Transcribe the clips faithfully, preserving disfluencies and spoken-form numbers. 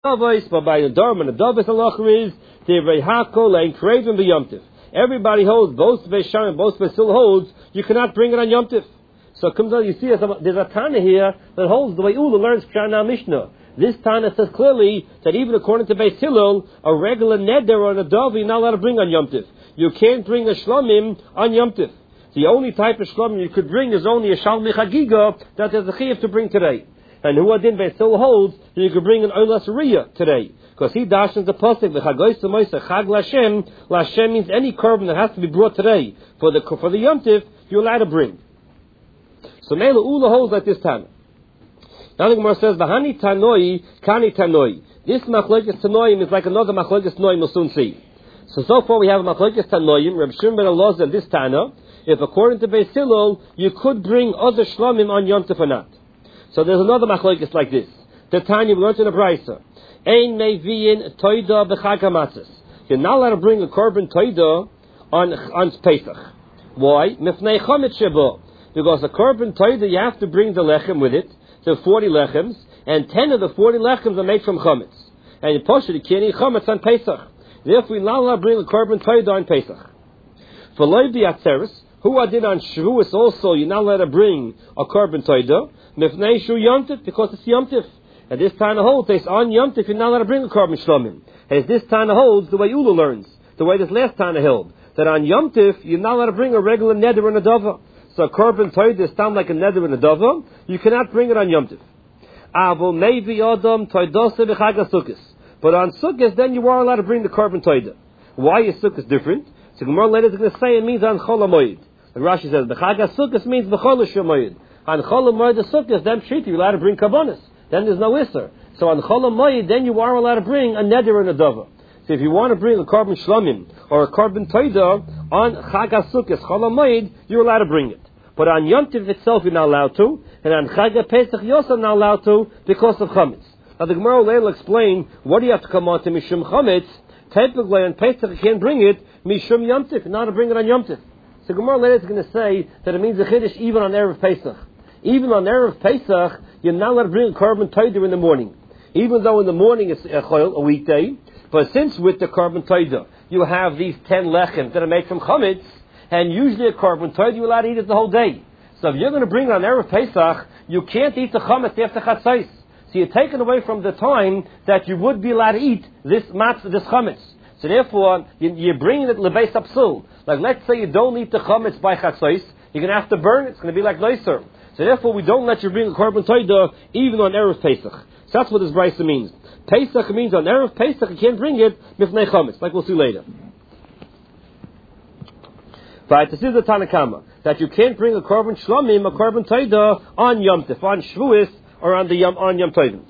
Avos, but by the Dharma and the Davis halacha is Divrei Hakol and Craven the Yom Tif. Everybody holds, both Beis Shammai and both Beis Hillel holds, you cannot bring it on Yom Tif. So it comes out, you see, there's a Tana here that holds the way Ula learns Pshana Mishnah. This Tana says clearly that even according to Beis Hillel, a regular neder or a dove you're not allowed to bring on Yom Tif. You can't bring a shlomim on Yom Tif. The only type of shlomim you could bring is only a shalmi chagiga that there's a chiyuv to bring today. And who adin Beis Hillel holds that you could bring an olas riyah today. Because he dashes the pasuk, v'chagoyis l'moisa chag l'Hashem. L'Hashem means any korban that has to be brought today. For the for the Yom Tif, you're allowed to bring. So Mela Ula holds like this Tana. Now the Gemara says, V'hani tanoi, kani tanoi. This machlokes tanoim is like another machlokes tanoim we'll soon see. So, so far we have a machlokes tanoim, Reb Shimon ben Elazar and this Tana, if according to Beis Hillel, you could bring other shlomim on Yom Tov or not. So there's another machlokes like this. The Tanya, we learned in the Brisa. Ein meviyin toida b'chag hamatzos. You're not allowed to bring a korban toida on, on Pesach. Why? Mifnei chomet shebo. Because a korban toida, you have to bring the lechem with it. There are forty lechems, and ten of the forty lechems are made from chametz. And in Poshet, you can't eat chametz on Pesach. Therefore, you're not allowed to bring a korban toida on Pesach. For loy bi'atzeres, who I did on Shavuos also, you're not allowed to bring a korban toida. Mifnei shu Yom Tif, because it's Yom Tif. And this Tana holds, it's on Yom Tif, you're not allowed to bring a korban shlomim. As this Tana holds, the way Ula learns, the way this last Tana held, that on Yom Tif, you're not allowed to bring a regular neder and a dova. So a korban toida is sound like a neder and a dova, you cannot bring it on Yom Tif. Avo maybe adam toidose b'chag sukkos. But on Sukkos, then you are allowed to bring the korban toida. Why is Sukkos different? So Gemara later is going to say it means on Chol HaMoed. Like Rashi says, b'chag sukkos means b'chol HaMoed. On Chol HaMoed Sukkos, then Pshita, you're allowed to bring kabbonos. Then there's no Isser. So on Chol HaMoed, then you are allowed to bring a neder and a dova. So if you want to bring a korban shlomim or a korban toida on Chag HaSukkos, Chol HaMoed, you're allowed to bring it. But on Yom Tov itself, you're not allowed to. And on Chag HaPesach, you're also not allowed to because of chametz. Now the Gemara will explain, what do you have to come on to Mishum chametz? Typically on Pesach, you can't bring it Mishum Yom Tov. You're not to bring it on Yom Tov. So Gemara later is going to say that it means a chiddush even on Erev Pesach. Even on Erev Pesach, you're not allowed to bring a korban toida in the morning. Even though in the morning it's a chol, a weekday, but since with the korban toida, you have these ten lechem that are made from chametz, and usually a korban toida, you're allowed to eat it the whole day. So if you're going to bring it on Erev Pesach, you can't eat the chametz after chatzos. So you're taken away from the time that you would be allowed to eat this matz, this chametz. So therefore, you're bringing it lebeis apsul. Like let's say you don't eat the chametz by chatzos, you're going to have to burn it. It's going to be like noiser. So therefore, we don't let you bring a korban toida even on Erev Pesach. So that's what this brisa means. Pesach means on Erev Pesach you can't bring it mifnei chametz, like we'll see later. But this is the Tanakama that you can't bring a korban shlomim, a korban toida on Yom Tov, on Shavuos, or on the Yom on Yom Tovim.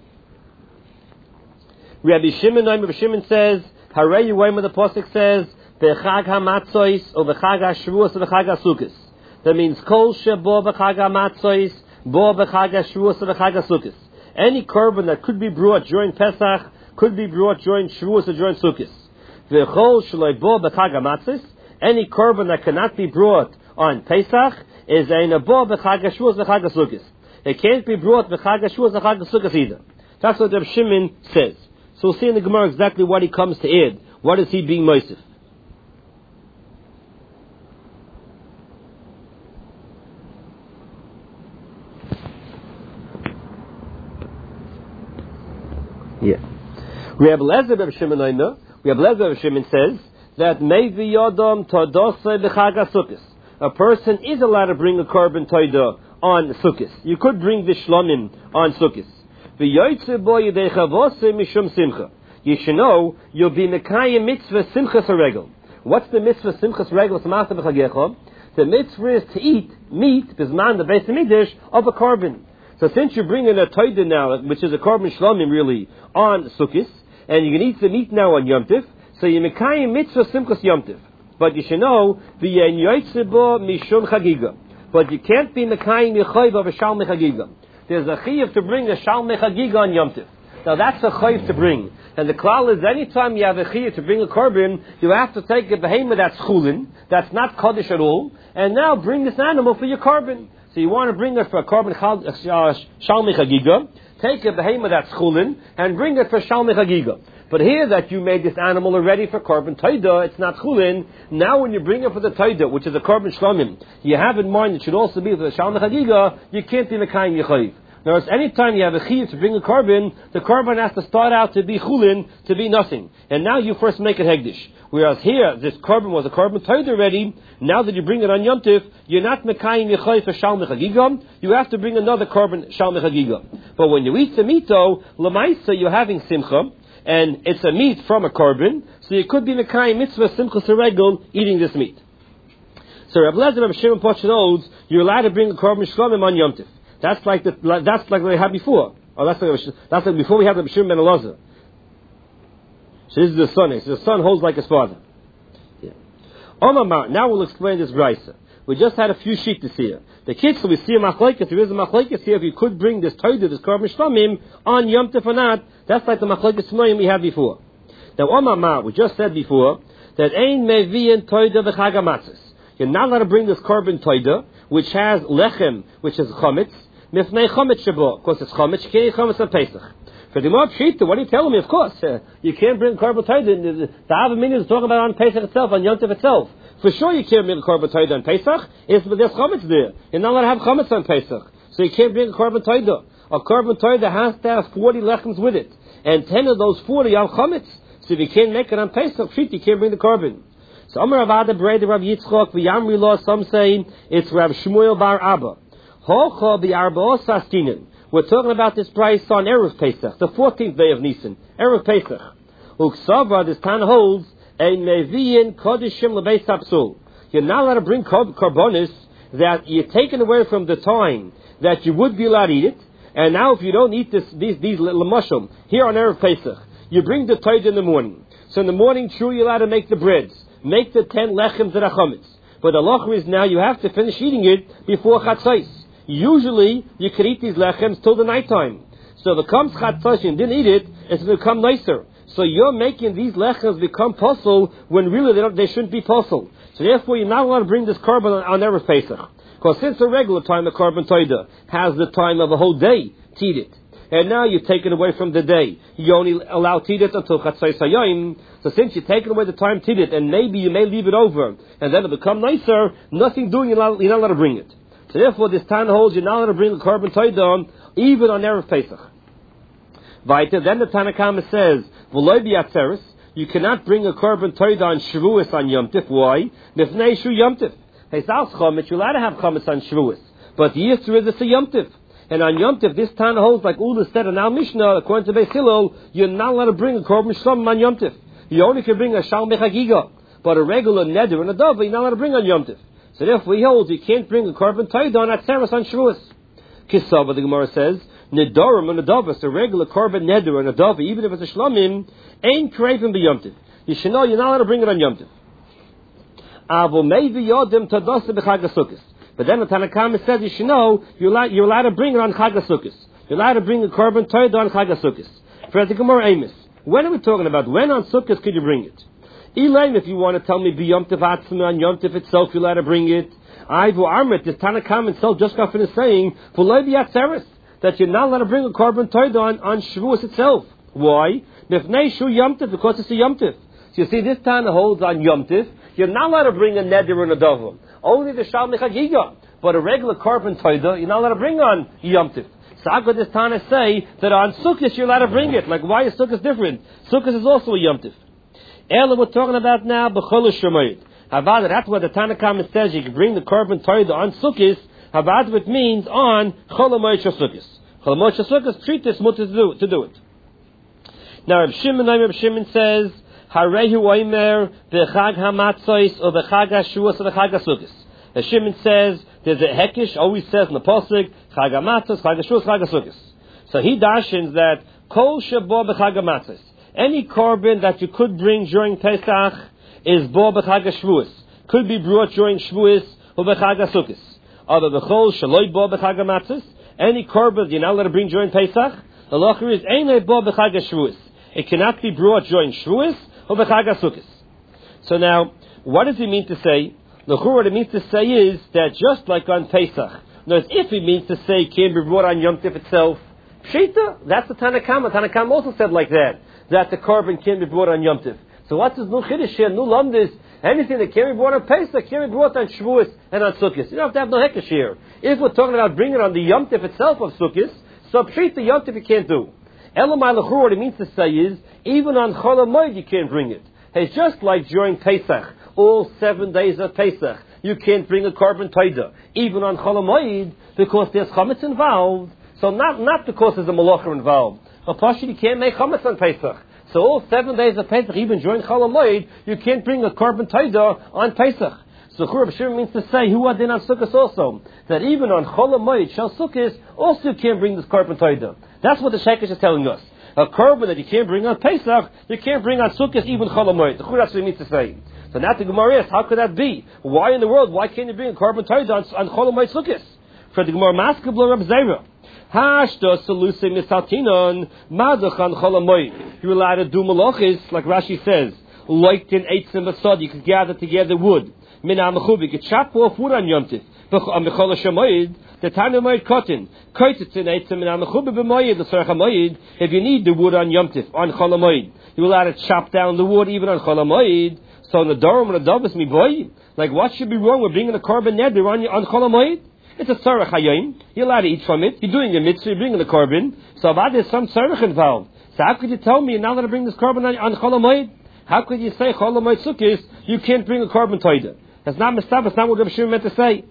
Rabbi Shimon, Rabbi Shimon says, Harei Yuwayim, the pasuk says, Bechag hamatzos, or Bechag haShavuos, or Bechag haSukkos. That means Kol Shebo B'Chag HaMatzos, Bo B'Chag HaShavuos, or B'Chag HaSukkos. Any korban that could be brought during Pesach could be brought during Shavuos or during Sukkos. V'Chol Shloi Bo B'Chag HaMatzos, any korban that cannot be brought on Pesach is a Bo B'Chag HaShavuos, B'Chag HaSukkos. It can't be brought B'Chag HaShavuos, B'Chag HaSukkos either. That's what Reb Shimon says. So we'll see in the Gemara exactly what he comes to add. What is he being moisef? Yeah. Rabbi Lezer Reb Shimon Omer, Rabbi Lezer Reb Shimon says that Mevi Yodom Todose B'Chag HaSukkos. A person is allowed to bring a korban toida on Sukkos. You could bring the shlomim on Sukkos. V'yoytze bo yedei chavose mishum simcha. You should know you'll be mekayim mitzvah simchas haregel. What's the mitzvah simchas regel? Samachta b'chagecha. The mitzvah is to eat meat bisman the Beis Hamikdash of a korban. So since you're bringing a toida now, which is a korban shlomim really, on Sukkos, and you can eat the meat now on Yom Tiv, so you mekayim mitzvah simchas Yom Tiv. But you should know v'yen yoytze bo mishum chagiga. But you can't be mekayim yechoyv of a shalmei chagiga. There's a chiyuv to bring a shalmei chagiga on Yom Tiv. Now that's a chayv to bring. And the klal is anytime you have a chiyuv to bring a korban, you have to take a behemoth that's chulin, that's not kaddish at all, and now bring this animal for your korban. So you want to bring it for a korban shalmei chagiga, take a behemoth that's chulin and bring it for Shalmei Chagiga. But here that you made this animal already for Korban Toida, it's not chulin. Now when you bring it for the Toida, which is a Korban Shlomim, you have in mind it should also be for the Shalmei Chagiga, you can't be Mekayim Yechayiv. Now, any time you have a chiyuv to bring a korban, the korban has to start out to be chulin, to be nothing. And now you first make it hegdish. Whereas here, this korban was a korban toid already. Now that you bring it on Yom Tif, you're not mekayim yechay for Shalmei Chagiga. You have to bring another korban Shalmei Chagiga. But when you eat the meat, though, lemaisa, you're having simcha, and it's a meat from a korban, so you could be mekayim mitzvah simcha seregel eating this meat. So Reb Lezer Reb Shimon Pochon holds you're allowed to bring a korban shlomim on Yom Tif. That's like the, that's like we had before. Oh, that's like, that's like before we had the B'Shimon ben Elazar. So this is the son. So the son holds like his father. Yeah. Omar, now we'll explain this brisa. We just had a few sheets here. The kids, so we see a machlekes. There is a machlekes here. If you could bring this toida, this korban shlamim on Yom Tov or not, that's like the machlekes tanoim we had before. Now, Omar, we just said before that ein mevi'in toida v'chag hamatzos. You're not allowed to bring this korban toida, which has lechem, which is chametz. Mifnei chametz shabo, of course it's chametz. You can't eat chametz on Pesach. For the Gemara Pshita, what are you telling me? Of course, uh, you can't bring korban toida. The Avamina is talking about on Pesach itself, on Yom Tov itself. For sure, you can't bring a korban toida on Pesach. It's but there's chametz there. You're not allowed to have chametz on Pesach, so you can't bring a korban toida. A korban toida has to have forty lechems with it, and ten of those forty are chametz. So if you can't make it on Pesach, Pshita, you can't bring the korban. So Amar Avada Breda Rav Yitzchok v'Yamri Lo. Some say it's Rav Shmuel Bar Abba. Hocha b'Arbaos Sastinin. We're talking about this price on Erev Pesach, the fourteenth day of Nisan, Erev Pesach. Uksava, this Tan holds a mevi'in kodishim lebeis hapsul. You're not allowed to bring karbonis that you're taken away from the time that you would be allowed to eat it. And now, if you don't eat this, these these lamashim here on Erev Pesach, you bring the toid in the morning. So in the morning, true, you're allowed to make the breads, make the ten lechems that are chametz. But the lacha is now you have to finish eating it before chatzos. Usually, you can eat these lechems till the nighttime. So if it comes chatzos and didn't eat it, it's going to become nicer. So you're making these lechems become posel when really they, don't, they shouldn't be posel. So therefore, you're not allowed to bring this korban on, on Erev Pesach. Because since the regular time of korban toida has the time of a whole day to eat it, and now you've taken away from the day, you only allow to eat it until chatzos hayom. So since you've taken away the time to eat it, and maybe you may leave it over, and then it'll become nicer, nothing doing, you're not, you're not allowed to bring it. So therefore, this Tan holds you're not allowed to bring the korban toida even on Erev Pesach. Weiter, then the Tanakama says, V'loi b'yatzeres, you cannot bring a korban toida on Shavuos on Yom Tif. Why? Nifnei shu Yom Tif. Pesach chametz, you're allowed to have chametz on Shavuos, but the Yisra is it's a Yom Tif. And on Yom Tif, this Tan holds like Ula said in our Mishnah, according to Beis Hillel, you're not allowed to bring a korban shlomim on Yom Tif. You only can bring a Shalmei Chagiga, but a regular neder and a dove you're not allowed to bring on Yom Tif. So therefore, he holds you can't bring a korban toida on Atzeres on Shavuos. Kisava, the Gemara says, Nedarim and Nedavas, a regular korban neder and a dove, even if it's a shlomim, ain't craving b'Yom Tif. You should know you're not allowed to bring it on Yom Tif. Avo maybe yodim tadasa b'Chag HaSukkos. But then the Tanakama says you should know you're allowed, you're allowed to bring it on Chag HaSukkos. You're allowed to bring a korban toida on Chag HaSukkos. For the Gemara Amos, when are we talking about? When on Sukkos could you bring it? Elaine, if you want to tell me b'Yom Tov Atzma on Yom Tov itself, you're allowed to bring it. Ivu Armit, this Tanakam itself just got finished saying, V'loi b'yatzeres, that you're not allowed to bring a korban toida on, on Shavuos itself. Why? B'fnei shu Yom Tov, because it's a Yom Tov. So you see, this Tana holds on Yom Tov, you're not allowed to bring a neder and a dovam. Only the Shalmei Chagiga. But a regular korban toida, you're not allowed to bring on Yom Tov. So how could this Tana say that on Sukkot you're allowed to bring it? Like, why is Sukkot different? Sukkot is also a Yom Tov. Ela we're talking about now, b'chol shemayit. Havada, that's what the Tanakh says, you can bring the korban toida on Sukkot. Havada, it means on chol hamoed shel Sukkot. Chol hamoed shel Sukkot, treat this mutter to do, to do it. Now, Reb Shimon, Reb Shimon says, Harehu oimer b'chag hamatzos or b'chag hashuos or b'chag hasukkos. Reb Shimon says, there's a hekish, always says in the pasuk, chag hamatzos, chag hashuos, chag hasukkos. So he dashins that kol shabo b'chag hamatzos. Any korban that you could bring during Pesach is bo b'chag HaShavuos. Could be brought during Shavuos or b'chag HaSukkos. Other b'chol shaloi bo b'chag HaMatzos. Any korban you're not allowed to bring during Pesach, the locher is ein bo b'chag HaShavuos. It cannot be brought during Shavuos or b'chag HaSukkos. So now, what does he mean to say? The what it means to say is that just like on Pesach, now if he means to say it can be brought on Yom Tov itself, Pshita, that's the Tanakama. Tanakama also said like that, that the korban can be brought on Yom Tov. So what's this new Chiddush here, new Lamdis? Anything that can be brought on Pesach can be brought on Shavuos and on Sukkot. You don't have to have no Hekesh here. If we're talking about bringing it on the Yom Tov itself of Sukkot, so Pshita Yom Tov you can't do. Elamai L'chur, what it means to say is, even on Chol HaMoed you can't bring it. It's just like during Pesach, all seven days of Pesach, you can't bring a korban toida, even on Chol HaMoed, because there's chametz involved. So not not because there's a malacha involved. A pasha you can't make chametz on Pesach. So all seven days of Pesach, even during Chol HaMoed, you can't bring a korban toida on Pesach. So Chur B'Shir means to say, who are then on Sukkot also, that even on Chol HaMoed, Shel Sukkot, also you can't bring this korban toida. That's what the Shekesh is telling us. A korban that you can't bring on Pesach, you can't bring on Sukkot, even Chol HaMoed. The Chur, that's what it means to say. So now the Gemara asks, how could that be? Why in the world, why can't you bring a korban toida on, on Chol HaMoed Sukkot? For the Gemara, Maskeh B'lo Reb Zera. Hashda Saluse Misaltinon, Madachan Chol HaMoed. You're allowed to do malachis, like Rashi says, Loitin Eitzim Basad, you can gather together wood. Mina Mechubi, you can chop off wood on Yom Tov. B'chol HaShemoed, the time of Moed Kotin, Koititzin Eitzim Mina Mechubi B'moed, the Tzarech HaMoed, if you need the wood on Yom Tov, on Chol HaMoed, you're allowed to chop down the wood even on Chol HaMoed. So in the Dorum and the Davis mi boy, like what should be wrong with bringing a korban neder on on Chol HaMoed? It's a tzarech hayom. You're allowed to eat from it. You're doing a mitzvah. You're bringing the korban. So about there's some tzarech involved. So how could you tell me you're not allowed to bring this korban on, on Chol HaMoed? How could you say Chol HaMoed Sukkos you can't bring a korban toida? That's not mistab. That's not what Rabbi Shimon meant to say.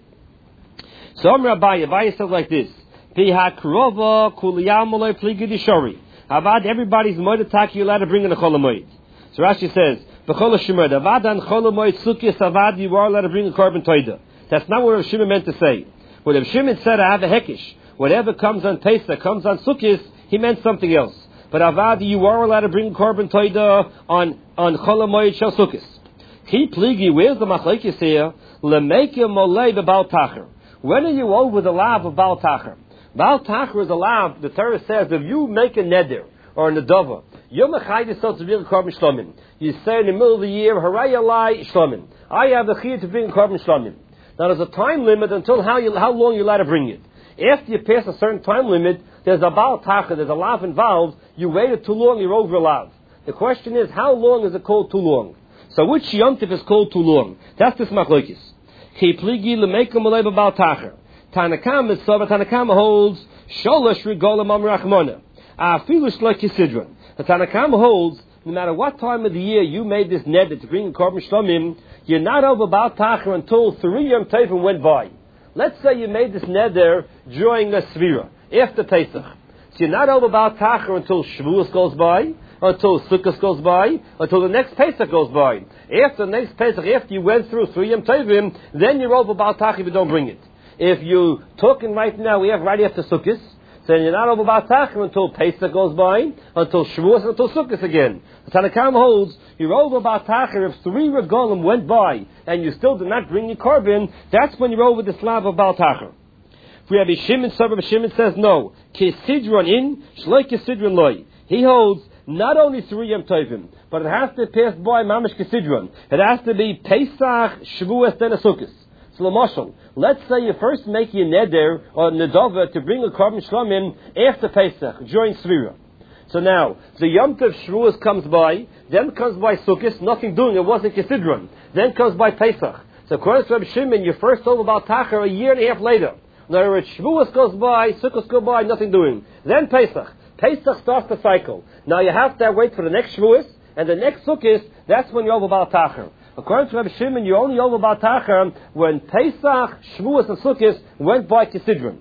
So Amar Abaye, Abaye says like this: Piha krova kuliyam malay pligid shori. How about everybody's moedataki you're allowed to bring in a Chol HaMoed? So Rashi says, B'chol HaShemoed, avad on Chol HaMoed Sukkos avad you are allowed to bring a korban toida. That's not what Rabbi Shimon meant to say. When Rabbi Shimon said, I have a hekish, whatever comes on Pesach, comes on Sukkot, he meant something else. But Avadi, you are allowed to bring korban toida on, on Chol HaMoed Shel Sukkot. Ki pligi, where's the machlekes here? Lemeke molei b'Baal Tacher. When are you over the lav of Baal Tacher? Baal Tacher is a lav, the Torah says, if you make a neder, or a nedava, you're mechayed yourself to bring a korban shlomim. You say in the middle of the year, Haray alai shlomim. I have the chiyah to bring a korban shlomim. Now there's a time limit until how you, how long you're allowed to bring it. After you pass a certain time limit, there's a Baal Tacher, there's a lav involved. You waited too long, you're over a lav. The question is, how long is it called too long? So which Yom Tov is called too long? That's this machlokes. Ki pligi l'meika malei b'Baal Tacher. Tanakama is Sava, Tanakama holds, Sholosh regolim am rachmona. Afilu shlo kisidron. The Tanakama holds, no matter what time of the year you made this neder to bring a korban shlomim, you're not over Baal Tacher until three Yom Tovim went by. Let's say you made this neder during the Svira, after Pesach. So you're not over Baal Tacher until Shavuos goes by, until Sukkot goes by, until the next Pesach goes by. After the next Pesach, after you went through three Yom Tovim, then you're over Baal Tacher if you don't bring it. If you're talking right now, we have right after Sukkot, so you're not over Baal Tacher until Pesach goes by, until Shavuos, until Sukkot again. The Tanakam holds, you're over Baal Tacher if three regalim went by, and you still did not bring your korban, that's when you're over the slab of Baal Tacher. For Rabbi Shimon, so Rabbi Shimon says no. Kisidron in, shloi kisidron loy. He holds not only three Yom Tovim, but it has to pass by Mamish Kisidron. It has to be Pesach, Shavuos, then a Sukkot. So L'moshel, let's say you first make your neder or nedava to bring a korban shlomim after Pesach, during Svira. So now, the Yom Tov Shavuos comes by, then comes by Sukkot, nothing doing, it wasn't Kisidron. Then comes by Pesach. So according to Rabbi Shimon, you're first over Baal Tacher a year and a half later. In other words, Shavuos goes by, Sukkot goes by, nothing doing. Then Pesach. Pesach starts the cycle. Now you have to wait for the next Shavuos, and the next Sukkot, that's when you're over Baal Tacher. According to Rabbi Shimon, you're only over Baal Tacher when Pesach, Shavuos, and Sukkot went by Kisidron.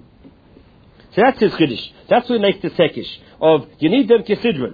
So that's his Chiddush. That's what makes the Sekish of, you need them Kisidron.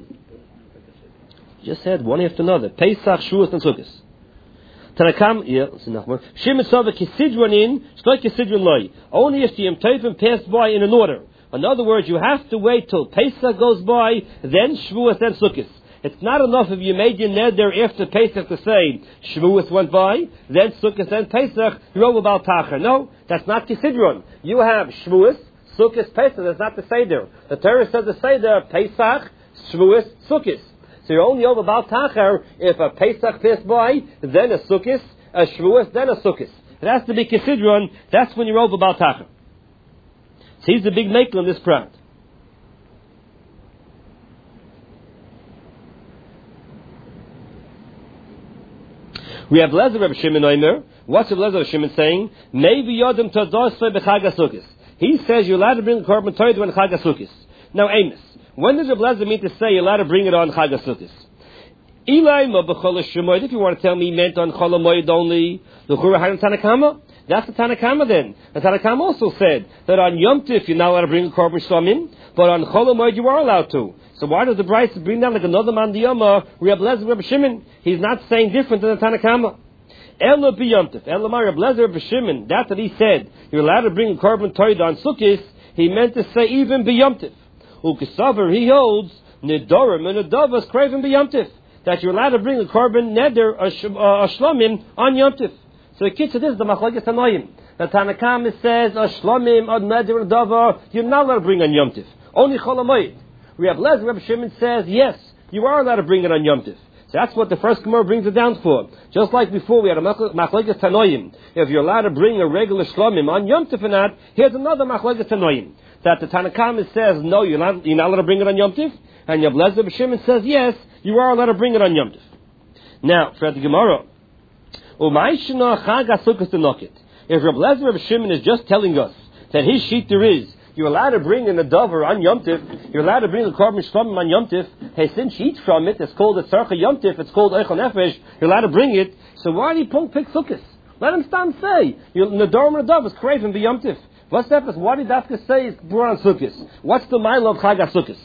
Just said one after another. Pesach, Shavuos, and Sukkot. Tanakam, yeah, that's enough more. Shimon saw the Kisidron in, Shloi Kisidron loy. Only if the Yom Tovim passed by in an order. In other words, you have to wait till Pesach goes by, then Shavuos, then Sukkot. It's not enough if you made your neder after Pesach to say Shavuos went by, then Sukkot, then Pesach, you're over Baal Tacher. No, that's not Kisidron. You have Shavuos, Sukkot, Pesach. That's not the Seder. The Torah says the Seder, Pesach, Shavuos, Sukkot. So you're only over Baal Tacher if a Pesach passed by, then a Sukkot, a Shavuos, then a Sukkot. It has to be Kisidron. That's when you're over Baal Tacher. So he's the big maker on this prat. We have Lezer Reb Shimon Omer. What's Reb Lezer Reb Shimon saying? Maybe Yodim Tadosle b'Chag HaSukkos. He says you're allowed to bring a korban toid on Chag HaSukkos. Now, Amos, when does Reb Lezer mean to say you're allowed to bring it on Chag HaSukkos? Eli ma b'chol HaShemoid. If you want to tell me he meant on Chol HaMoed only, l'chura harim Tanakama. That's the Tanakama then. The Tanakama also said that on Yom Tif you're not allowed to bring a korban shlamim, but on Chol HaMoed you are allowed to. So why does the Bryce bring down like another man diyama? Reb Lezer Reb Shimon. He's not saying different than the Tanakama. Elo b'yomtiv. Elo ma Reb Lezer Reb Shimon. That's what he said. You're allowed to bring a korban toida on Sukkos. He meant to say even b'yomtiv. Ukesaver he holds nedorim and nedavas craven b'yomtiv. That you're allowed to bring a korban neder a shlamim on yomtiv. So the kitzur this is the machlokes tanoim. The Tanakama says a shlamim a neder a davar you're not allowed to bring on yomtiv. Only chol hamoed. Reb Lezer Reb Shimon says yes, you are allowed to bring it on yomtiv. So that's what the first Gemara brings it down for. Just like before, we had a machlokes tanoim. If you're allowed to bring a regular shlamim on Yom Tif or not, here's another machlokes tanoim. That the Tanakama says, no, you're not, you're not allowed to bring it on Yom Tif. And Reb Lezer Shimon says, yes, you are allowed to bring it on Yom Tif. Now, for the Gemara, if Reb Lezer Shimon is just telling us that his sheet there is, you're allowed to bring in a dover on Yom Tif. You're allowed to bring a korban shlamim on Yom Tif. Hey, since you eat from it, it's called a tzarcha Yom Tif. It's called eichel nefesh. You're allowed to bring it. So why do you pull pick sukkahs? Let him stand say. You're nedorm and a dove is craving the Yom Tif. What's that? Why did Dafka say it's brought on sukkahs? What's the mile of Chag HaSukkos?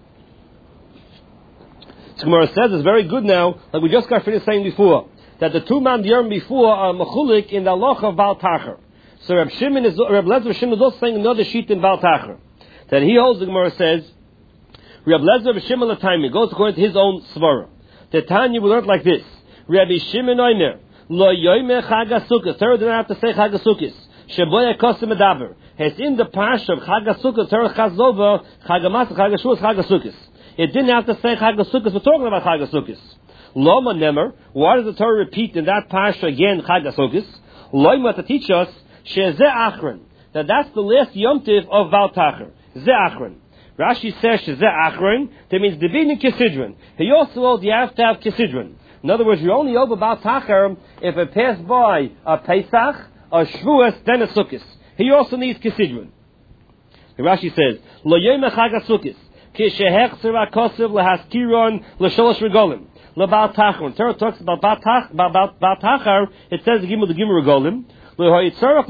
So Gemara says it's very good now, like we just got finished saying before, that the two man diyorum before are mechulik in the halacha of Baal Tacher. So Reb Shimon is, Reb Lezer Shimon is also saying another sheet in Baal Tacher. That he holds, the Gemara says, Reb Lezer Reb Shimon Lataymi goes according to his own svara. The Tanya we learned like this: Rabbi Shimon Omer lo yoyme Chag HaSukkos. Torah didn't have to say Chag HaSukkos. Sheboya kosim medaber. Has in the parsha of Chag HaSukkos Torah chazova Chag HaMatzah Chag HaShuas Chag HaSukkos. It didn't have to say Chag HaSukkos. We're talking about Chag HaSukkos. Loma nemer. Why does the Torah repeat in that parsha again Chag HaSukkos? Loima to teach us Shezeh Achron, that that's the last Yom Tiv of Baal Tacher. Zeh Achron. Rashi says Shezeh Achron, that means Divini Kisidron. He also holds you have to have Kisidron. In other words, you're only over Baal Tacher if it passed by a Pesach, a Shavuos, then a Sukkos. He also needs Kisidron. Rashi says, Lo Yom Chag HaSukkos, Ki Shehech Tzira Kosiv Lehaskiron L'Sholosh Regolim. L'Baal Tacher. When Torah talks about Baal Tacher, it says the Gimel the Gimel Regolim. Didn't have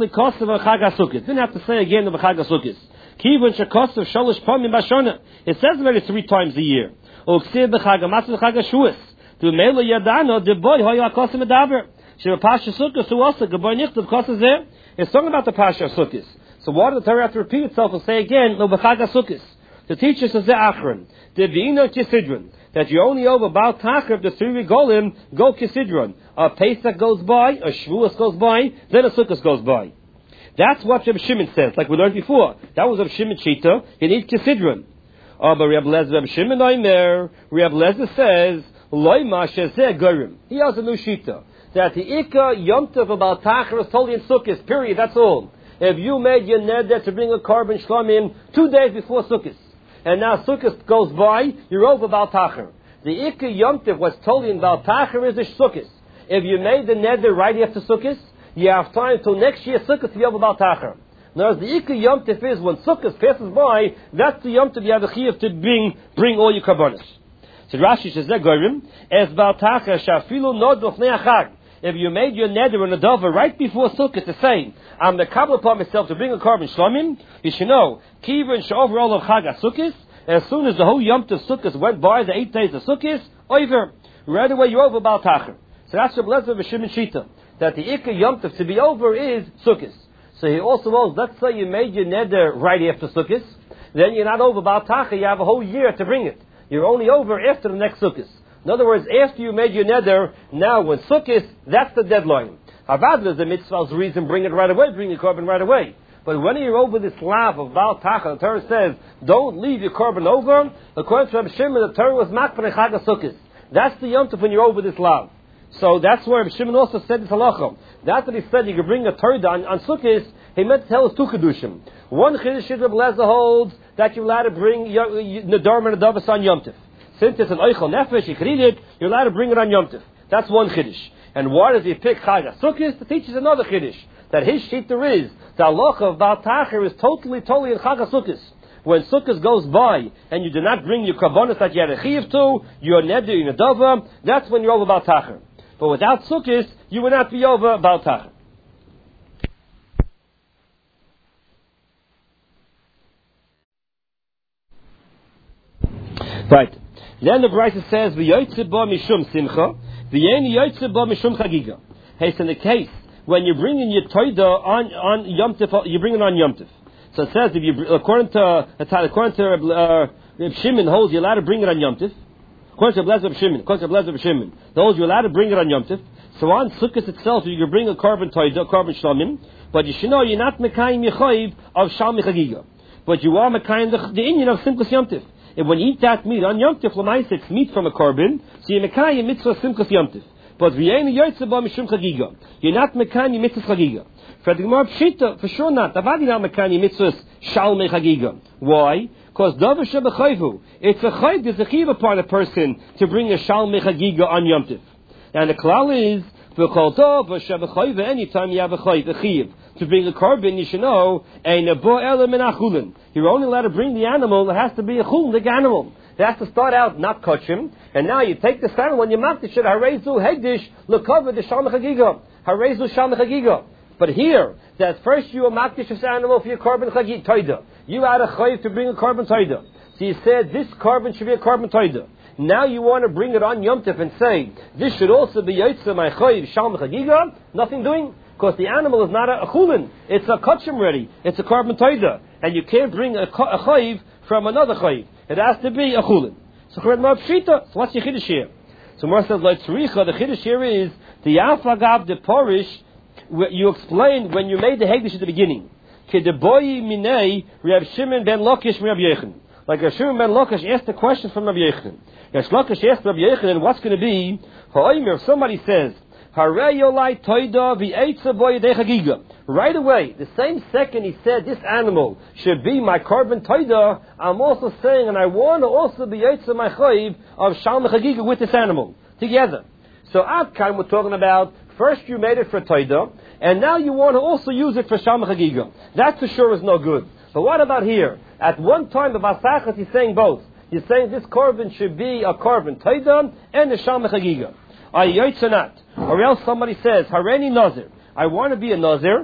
to say again the Chag HaSukkos. Kivon shekosav shalosh pamim bashana. It says already three times a year. Uksiv b'Chag HaMatzah Chag HaShuas. To meila yadano de boy hoya kosim medaber. Sheva pasha sukkos who also geboy nichtav kosim zeh. It's talking about the pasha sukkos. So why did the Torah have to repeat itself and say again no b'Chag HaSukkos? The teacher says the achron. The v'ino kisidron. That you only over Baal Tacher of the three regolim go Kisidron. A Pesach goes by, a Shavuos goes by, then a Sukkos goes by. That's what Reb Shimon says, like we learned before. That was Reb Shimon Shita. You need Kisidron. Oh, but Reb Lezer Reb Shimon Omer, Reb Lezer says, Loima Shezeh Gorim. He has a new Shita. That the Ika Yom Tov of Baal Tacher is totally in Sukkos, period, that's all. If you made your neder to bring a korban shlamim two days before Sukkos, and now Sukkot goes by, you're over Baal Tacher. The Ikka Yom Tov was totally in Baal Tacher is the Sukkot. If you made the neder right after Sukkot, you have time till next year Sukkot to be over Baal Tacher. Now, the Ikka Yom Tov is when Sukkot passes by, that's the Yom Tov you have the chiyuv to bring, bring all your karbonos. So Rashi says, Gorim, as Baal Tacher shafilu nod l'fnei achag. If you made your neder and a dover right before Sukkot to say, I'm the kabbalah upon myself to bring a korban shlamim, you should know, Kivon she'over all of Chag HaSukkos, as soon as the whole Yom Tov Sukkos went by, the eight days of Sukkos, over, right away you're over Baal Tacher. So that's Reb Lezer Shimon Shita, that the Ikka Yom Tov to be over is Sukkos. So he also knows, let's say you made your neder right after Sukkos, then you're not over Baal Tacher, you have a whole year to bring it. You're only over after the next Sukkos. In other words, after you made your neder, now when Sukkos, that's the deadline. Havad is the mitzvah's reason, bring it right away, bring your korban right away. But when you're over this lav of Baal Tacher, the Torah says, don't leave your korban over. According to Reb Shimon, the Torah was makban Chag HaSukkos. That's the Yom Tov when you're over this lav. So that's where Reb Shimon also said this halacha. That's what he said, you could bring a Torah on, on Sukkos. He meant to tell us two kedushim. One chiddush Reb Lezer holds that you're allowed to bring Nedarim and Nedavos on Yom Tov. Since it's an Eichel Nefesh, you can eat it, you're allowed to bring it on Yom Tov. That's one chiddush. And why does he pick Chag HaSukkos? The teaches another Chiddush, that his shita is, the halacha of Baal Tacher is totally, totally in Chag HaSukkos. When Sukkot goes by, and you do not bring your karbonos that you had a chiyuv to, your neder, your nedava, that's when you're over Baal Tacher. But without Sukkot, you will not be over Baal Tacher. Right. Then the Brisa says, "V'yoytze bo mishum simcha, v'yein yoytze bo mishum chagiga." Hey, so in the case when you're bringing your toida on on Yom Tov, you bring it on Yom Tov. So it says, if you according to according to uh, Reb Shimon holds you're allowed to bring it on Yom Tov. According to Reb Shimon, according to Reb Shimon, the holds you're allowed to bring it on Yom Tov. So on Sukkot itself, you can bring a carbon toida, carbon shlamim, but you should know you're not mekayim yechoiv of shalmi chagiga, but you are mekayim the, the Indian of simchas Yom Tov. And when you eat that meat on Yom Tov, l'maisa it's meat from a carbon, so you're mekayim mitzvah simchas Yom Tov. But v'yein yoytze bo mishum chagiga, you're not mekayim mitzvah chagiga. For the Gemara Pshita, for sure not. Avadi now mekayim mitzvah shalmi chagiga. Why? Because davar shebechayvu, it's a chayv, there's a chiyuv upon a person to bring a shalmi chagiga on Yom Tov. And the klal is v'chol tov v'shebechayvu, anytime you have a chayv, a chiyuv to bring a carbon, you should know ein bo ela min achulin. You're only allowed to bring the animal. It has to be a chulik animal. It has to start out not kachim, and now you take this animal and you makdish it. Harezu hegdish l'kavod the shalmi chagiga. Harezu shalmi chagiga. But here, that first you were makdish this animal for your carbon chagig toida. You had a chayv to bring a carbon toida. So you said this carbon should be a carbon toida. Now you want to bring it on Yom Tov and say this should also be yotzei my chayv shalmi chagiga. Nothing doing. Because the animal is not a, a chulin. It's a kachim ready. It's a carbon toida. And you can't bring a, a chayv from another chayv. It has to be a chulin. So so what's your chiddush here? So Mar says, like tzricha, the chiddush here is the afagav the porish. You explained when you made the hegdish at the beginning. Kedeboyi minei Rav Shimon ben Lakish Rav Yochanan. Like Rav Shimon ben Lakish asked the question from Rav Yochanan. Rav Lakish asked Rav Yochanan, what's going to be? Ha'omer, if somebody says, right away, the same second he said this animal should be my carbon toida, I'm also saying, and I want to also be yotzei my chayv of shalmi chagiga with this animal together. So at time we're talking about first you made it for toida, and now you want to also use it for shalmi chagiga. That for sure is no good. But what about here? At one time the Basachas he's saying both. He's saying this carbon should be a carbon toida and a shalmi chagiga. Are you yotzei not? Or else somebody says, Hareni Nazir, I want to be a Nazir,